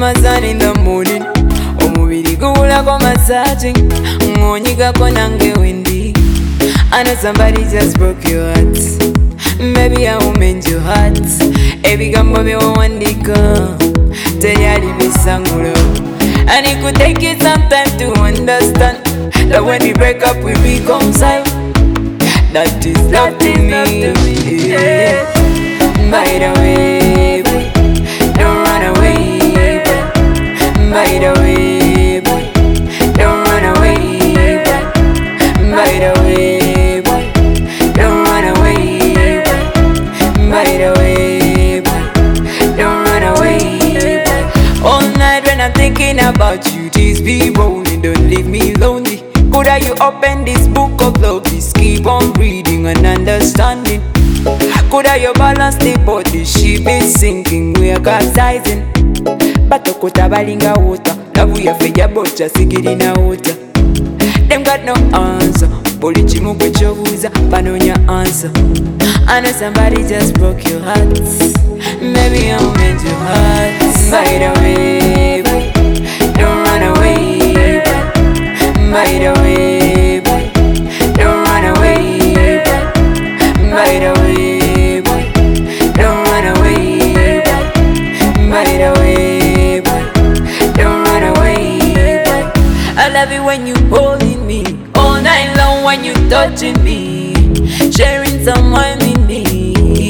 my sun in the morning. Omubiri gulako massaging, ngonyigako nange windy. I know somebody just broke your heart. Maybe I will mend your heart. Ebigambo byowandika teryali bisangulo. And it could take you some time to understand that when we break up we become silent. That is love to me. Yeah. By the way, boy, don't run away, boy. By the way, boy, don't run away, boy. By the way, boy, don't run away, boy. By the way, boy, don't run away, boy. All night when I'm thinking about you, please be rolling, don't leave me lonely. Coulda you open this book of love, please keep on reading and understanding. Coulda you balance the body, she be sinking, we are capsizing. Batokota balinga water, love ya feja bocha sigirina water. Them got no answer, poli chimu kwechobuza, panonya answer. I know somebody just broke your heart, maybe I'll mend your heart. By the way, boy, don't run away, boy. By the way, boy, don't run away, boy. By the way, boy, don't run away, boy. By the way, boy, don't run away, boy. I love it when you holding me all night long, when you touching me, sharing someone with me.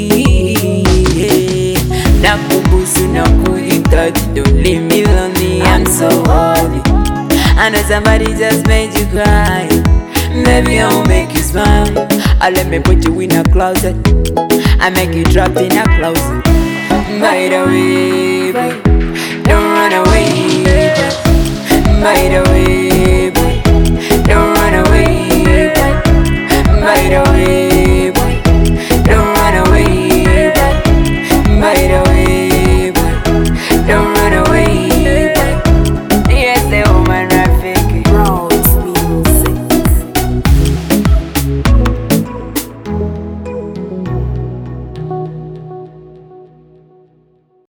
Nakubusu nakuhitaji, don't leave me lonely, I'm so holy. I know somebody just made you cry, maybe I'll make you smile. I let me put you in a closet, I make you trapped in a closet. By the way, boy, don't run away, boy. By the way,